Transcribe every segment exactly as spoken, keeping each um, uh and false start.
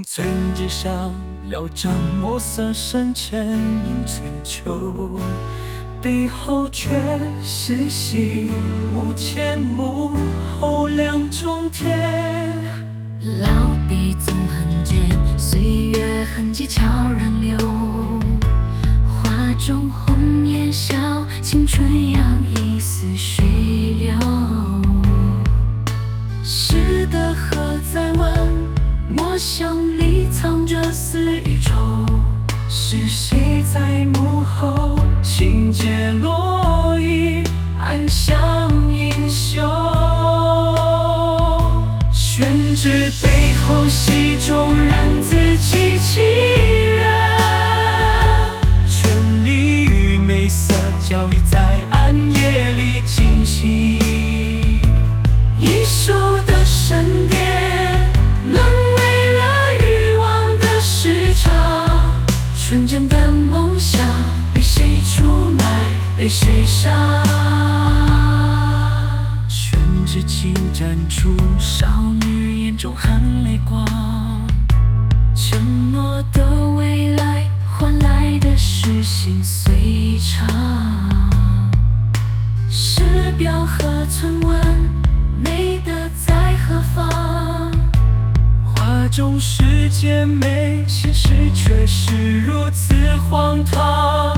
村之上，聊张墨色深浅映春秋，背后却是夕幕前幕后两种天。 老笔总很尖，岁月痕迹悄然流，画中红颜笑，青春洋溢似水流。诗的何在问，墨香里藏着丝与愁。是谁在幕后，轻解落衣，暗香盈袖。宣纸背后，戏中人自欺欺人，绚丽与美色交织在暗夜里惊醒。一手的神殿，沦为了欲望的市场。纯真的梦想，被谁出卖，被谁杀？ 宣纸轻展出少女眼中含泪光， 承诺的未来，换来的是心碎肠。诗标和存问，美的在何方？ 画中世界美，现实却是如此荒唐。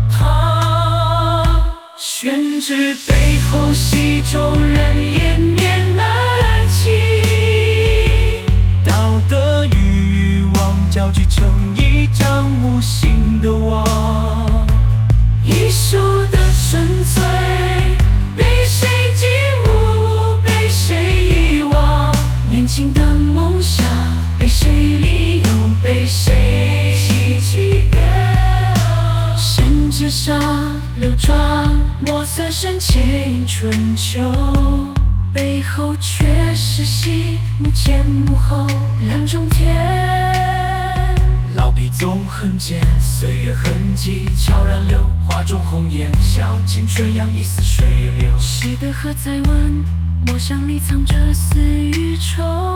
啊，宣纸背后，戏中人湮灭难弃，道德与欲望交织成一张无形的网。 一手的纯粹，被谁击舞，被谁遗忘？年轻的梦想，被谁利用，被谁欺欺骗？宣纸上流转墨色深浅映春秋，背后却是戏幕前幕后两种天。 老笔总很尖，岁月痕迹悄然流，画中红颜笑，青春洋溢似水流。 诗的何在问，墨香里藏着丝与愁。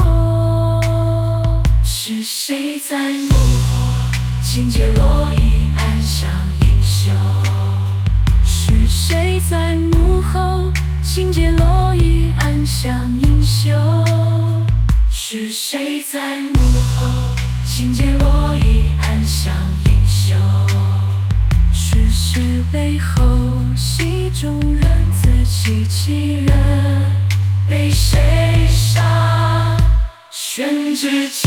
是谁在幕后，轻解落衣，暗香盈袖？是谁在幕后，轻解落衣，暗香盈袖？是谁在幕后，轻解落衣，暗香盈袖？是诗背后，戏中人自欺欺人，被谁杀？宣纸